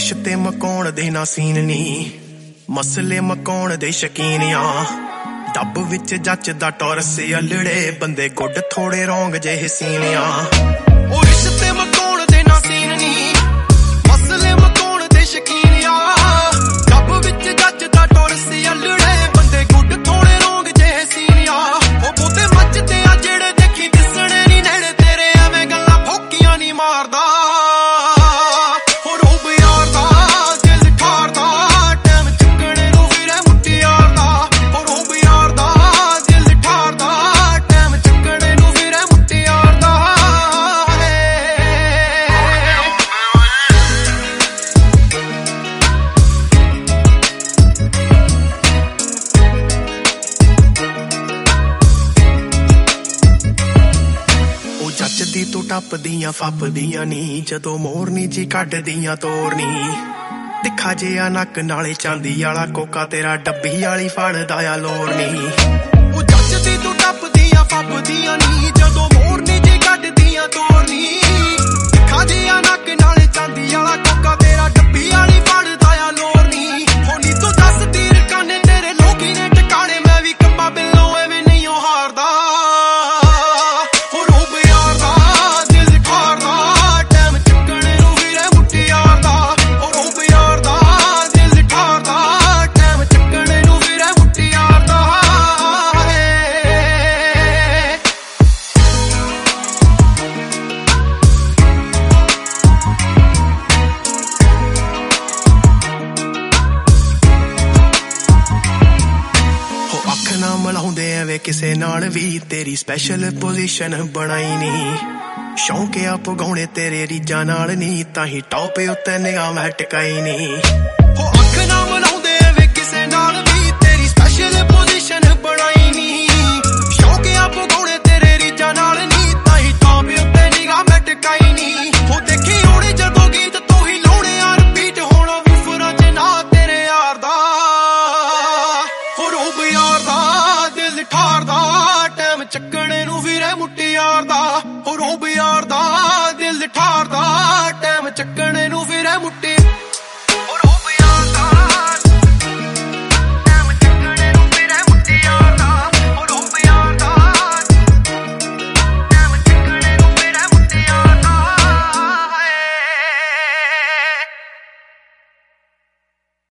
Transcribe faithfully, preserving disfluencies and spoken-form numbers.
ਰਿਸ਼ਤੇ ਮਕਾਉਣ ਦੇ ਨਾ ਸੀਨ ਨੀ, ਮਸਲੇ ਮਕਾਉਣ ਦੇ ਸ਼ਕੀਨ ਆ। ਡੱਬ ਵਿੱਚ ਜੱਚਦਾ ਟੌਰਸ ਅਲੜੇ, ਬੰਦੇ ਗੁੱਡ ਥੋੜੇ ਰੌਂਗ ਜਿਹੇ ਸੀਨ ਆ। ਉਹ ਰਿਸ਼ਤੇ ਮਕਾਉਣ ਦੇ ਨਾ ਸੀਨ ਨੀ, ਮਸਲੇ ਮਕਾਉਣ ਦੇ ਸ਼ਕੀਨ ਆ। ਡੱਬ ਵਿੱਚ ਜੱਚਦਾ ਟੌਰਸ ਅਲੜੇ, ਬੰਦੇ ਗੁੱਡ ਥੋੜੇ ਰੌਂਗ ਜਿਹੇ ਸੀਨ ਆ। ਉਹ ਬਹੁਤੇ ਮੱਚਦੇ ਆ ਜਿਹੜੇ ਦੇਖੀ ਦਿਸਣੇ ਨੀ ਨੇੜੇ ਤੇਰੇ, ਐਵੇਂ ਗੱਲਾਂ ਫੋਕੀਆਂ ਨੀ ਮਾਰਦਾ। ਜੱਚਦੀ ਤੂੰ ਟੱਪਦੀਆਂ ਫੱਪਦੀਆਂ ਨੀ, ਜਦੋਂ ਮੋਰਨੀ ਜੀ ਕੱਢਦੀਆਂ ਤੋਰਨੀ। ਤਿੱਖਾ ਜਿਹਾ ਨੱਕ ਨਾਲੇ ਚਾਂਦੀ ਵਾਲਾ ਕੋਕਾ, ਤੇਰਾ ਡੱਬੀ ਵਾਲੀ ਫੜਦਾ ਆ ਲੋਰਨੀ। ਉਹ ਜੱਚਦੀ ਤੂੰ ਟੱਪਦੀਆਂ ਫੱਪਦੀਆਂ ਨੀ, ਜਦੋਂ ਮੋਰਨੀ ਜੀ ਕੱਢਦੀਆਂ ਤੋਰਨੀ। ਤਿੱਖਾ ਜਿਹਾ ਨੱਕ ਨਾਲੇ ਚਾਂਦੀ ਵਾਲਾ ਕੋਕਾ, ਤੇਰਾ ਡੱਬੀ ਵਾਲੀ ਫੜਦਾ ਆ ਲੋਰਨੀ। ਹੋਣੀ ਤੂੰ ਦੱਸ ਤੀਰ ਕਾਨੇ ਤੇਰੇ ਲੋਕੀ ਨੇ ਟਿਕਾਣੇ, ਮੈਂ ਵੀ ਕੰਬਾ ਬਿੱਲੋਂ ਐਵੇਂ ਨਹੀਂ ਉਹ ਹਾਰਦਾ। ਅੱਖ ਨਾ ਮਿਲਾਉਂਦੇ ਐਵੇਂ ਕਿਸੇ ਨਾਲ ਵੀ, ਤੇਰੀ ਸਪੈਸ਼ਲ ਪੋਜੀਸ਼ਨ ਬਣਾਈ ਨੀ। ਸ਼ੌਂਕ ਆ ਪਗਾਉਣੇ ਤੇਰੇ ਰੀਝਾਂ ਨਾਲ ਨੀ, ਤਾਂ ਹੀ ਟੌਪ ਉੱਤੇ ਨਿਗਾਹ ਮੈਂ ਟਿਕਾਈ ਨੀ।